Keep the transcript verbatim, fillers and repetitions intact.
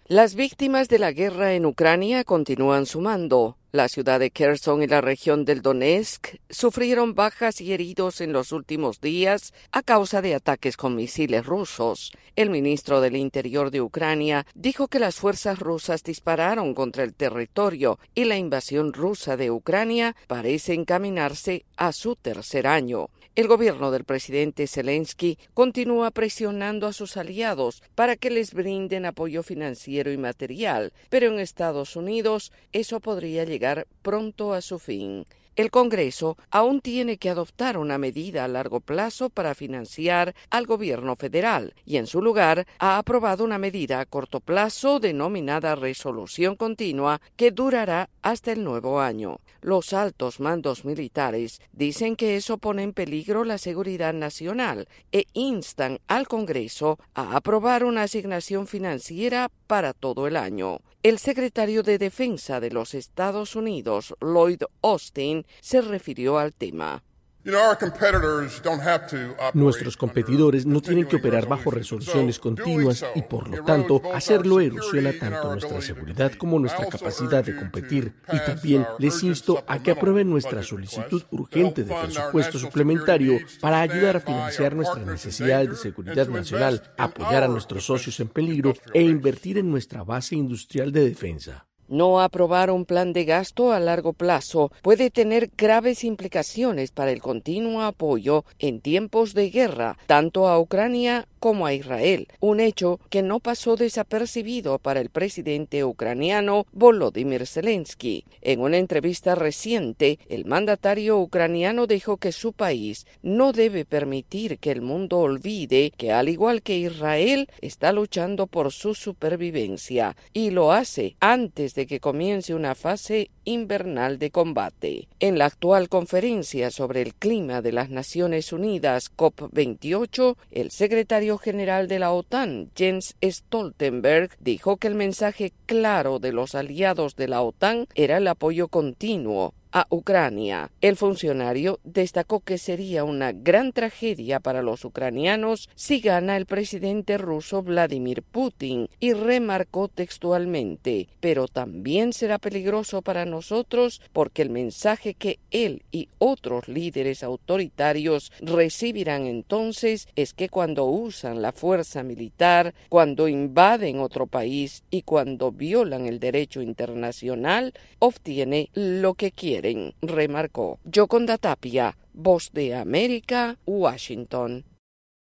Las víctimas de la guerra en Ucrania continúan sumando. La ciudad de Kherson y la región del Donetsk sufrieron bajas y heridos en los últimos días a causa de ataques con misiles rusos. El ministro del Interior de Ucrania dijo que las fuerzas rusas dispararon contra el territorio y la invasión rusa de Ucrania parece encaminarse a su tercer año. El gobierno del presidente Zelensky continúa presionando a sus aliados para que les brinden apoyo financiero y material, pero en Estados Unidos eso podría llegar pronto a su fin. El Congreso aún tiene que adoptar una medida a largo plazo para financiar al gobierno federal y, en su lugar, ha aprobado una medida a corto plazo denominada Resolución Continua que durará hasta el nuevo año. Los altos mandos militares dicen que eso pone en peligro la seguridad nacional e instan al Congreso a aprobar una asignación financiera para todo el año. El secretario de Defensa de los Estados Unidos, Lloyd Austin, se refirió al tema. Nuestros competidores no tienen que operar bajo resoluciones continuas y, por lo tanto, hacerlo erosiona tanto nuestra seguridad como nuestra capacidad de competir. Y también les insto a que aprueben nuestra solicitud urgente de presupuesto suplementario para ayudar a financiar nuestras necesidades de seguridad nacional, apoyar a nuestros socios en peligro e invertir en nuestra base industrial de defensa. No aprobar un plan de gasto a largo plazo puede tener graves implicaciones para el continuo apoyo en tiempos de guerra, tanto a Ucrania como a Israel, un hecho que no pasó desapercibido para el presidente ucraniano Volodymyr Zelensky. En una entrevista reciente, el mandatario ucraniano dijo que su país no debe permitir que el mundo olvide que, al igual que Israel, está luchando por su supervivencia, y lo hace antes de que comience una fase invernal de combate. En la actual conferencia sobre el clima de las Naciones Unidas, COP veintiocho, el secretario general de la OTAN, Jens Stoltenberg, dijo que el mensaje claro de los aliados de la OTAN era el apoyo continuo a Ucrania. El funcionario destacó que sería una gran tragedia para los ucranianos si gana el presidente ruso Vladimir Putin, y remarcó textualmente: pero también será peligroso para nosotros porque el mensaje que él y otros líderes autoritarios recibirán entonces es que cuando usan la fuerza militar, cuando invaden otro país y cuando violan el derecho internacional, obtiene lo que quiere, remarcó. Yoconda Tapia, Voz de América, Washington.